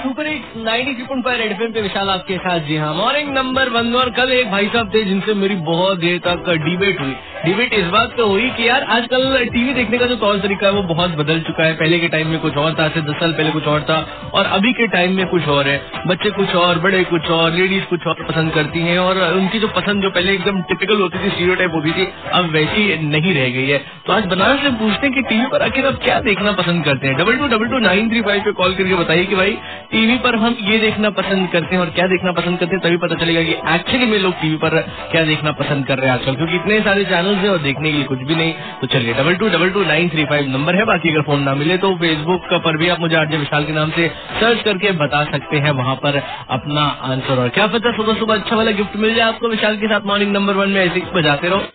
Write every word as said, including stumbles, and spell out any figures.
Super hits ninety three point five Red FM पे विशाल आपके साथ। जी हाँ, मॉर्निंग नंबर वन। और कल एक भाई साहब थे जिनसे मेरी बहुत देर तक डिबेट हुई। डिबेट इस बात पे हुई कि यार आजकल टीवी देखने का जो तौर तरीका है वो बहुत बदल चुका है। पहले के टाइम में कुछ और था, आज से दस साल पहले कुछ और था, और अभी के टाइम में कुछ और है। बच्चे कुछ और, बड़े कुछ और, लेडीज कुछ और पसंद करती हैं, और उनकी जो पसंद जो पहले एकदम टिपिकल होती थी, स्टीरियोटाइप होती थी, अब वैसी नहीं रह गई है। तो आज बनारस से पूछते हैं कि टीवी पर आखिर आप क्या देखना पसंद करते हैं। Double two double two nine three five पे कॉल करके बताइए कि भाई टीवी पर हम ये देखना पसंद करते हैं और क्या देखना पसंद करते हैं। तभी पता चलेगा कि एक्चुअली में लोग टीवी पर क्या देखना पसंद कर रहे हैं आजकल, क्योंकि इतने सारे चैनल्स हैं और देखने के लिए कुछ भी नहीं। तो चलिए, double two double two nine three five number है। बाकी अगर फोन ना मिले तो फेसबुक पर भी आप मुझे आरजे विशाल के नाम से सर्च करके बता सकते हैं वहाँ पर अपना आंसर। और क्या पता सुबह सुबह अच्छा वाला गिफ्ट मिल जाए आपको विशाल के साथ। मॉर्निंग नंबर वन में ऐसे बजाते रहो।